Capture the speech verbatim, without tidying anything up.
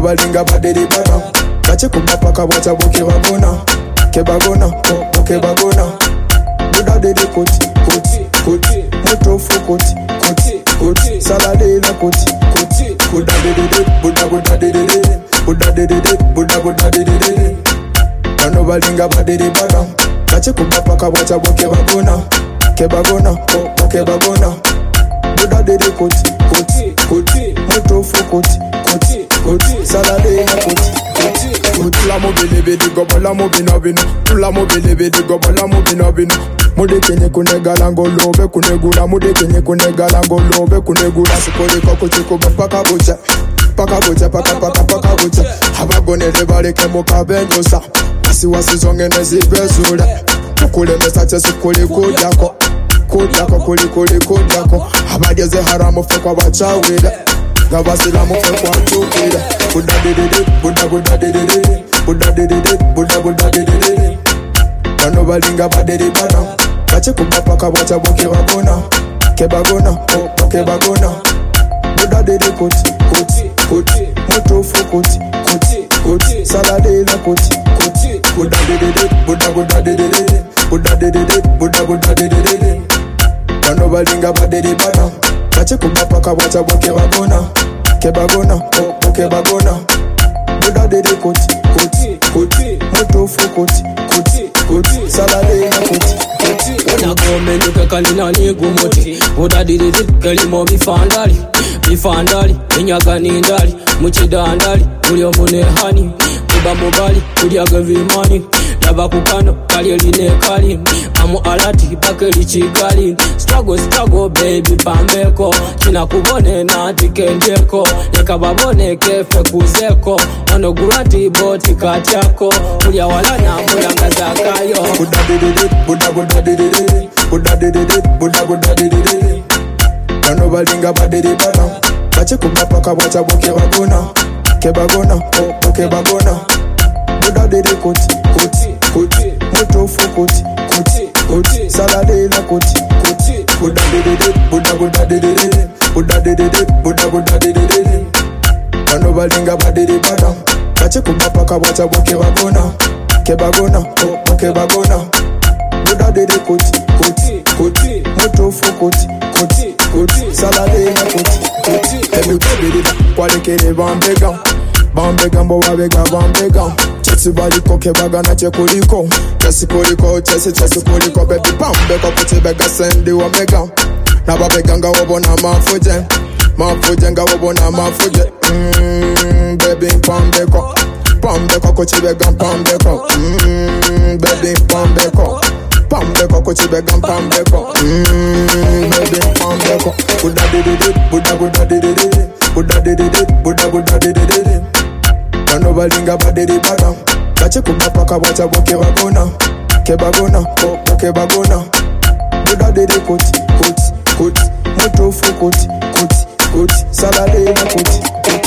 balinga badiri bada bache kubapaka wacha boke bagona ke bagona boke bagona buda dede koti koti koti motofu koti koti koti salade la koti koti buda dede buda buda dede buda dede buda buda dede bano balinga badiri bada bache kubapaka wacha boke bagona ke bagona boke bagona buda dede koti koti koti motofu koti koti koti salade na koti koti koti la mobile bedi gobola mobino bino la mobile bedi gobola mobino bino mude kenye kunegala ngolobe kunegula mude kenye kunegala ngolobe kunegula sikole kwa kuchiko paka bucha paka bucha paka paka paka bucha abagonele bareke mukabenyosa asi wasizonge nezibezula ukule mesache sikole kujako kujako kuli kuli kujako abageze haramu fe kwa bachawira ngabasilamu fe kwa chukira buda dede buda buda dede buda dede buda buda dede bano balinga badede bana bache kubapaka wacha boke bagona ke bagona boke bagona buda dede koti koti koti motofu koti koti koti salade la koti koti buda dede buda buda dede buda dede buda buda dede bano balinga badede bana bache kubapaka wacha boke bagona ke bagona boke bagona buda dede koti koti koti motofu koti koti koti salade la koti koti una gome nuke kalina ni gumoti buda dede kelimo bifandali bifandali inyaga nindali muchidandali ulio munehani kuba mubali kuliaga vimani laba kukano kali line kali amu alati bakeli chigali struggle struggle baby pambeko china kubone na tikendeko nekababone kefe kuzeko ono gurati boti kachako ulia walana mulanga zakayo buda dede buda buda dede buda dede buda buda dede bano balinga badede bana bache kubapaka wacha boke bagona ke bagona boke bagona buda dede koti koti koti motofu koti koti koti salade la koti koti buda dede buda buda dede buda dede buda buda dede bano balinga badede bana bache kubapaka wacha boke bagona ke bagona boke bagona buda dede koti koti koti motofu koti koti koti salade la koti koti everybody kwalekele bambega bambega mbo wabega bambega chesi baliko ke bagana chekuliko chesi kuliko chesi chesi kuliko baby bambega kutibega sendi omega na babega nga wabona mafuje mafuje nga wabona mafuje mmm baby bambega bambega kutibega bambega mmm baby bambega pambeko kuchibega pambeko mmm baby pambeko buda dede buda buda dede buda dede buda buda dede bano balinga badede bada bache kubapaka wacha boke bagona ke bagona boke bagona buda dede koti koti koti motofu koti koti koti salade la koti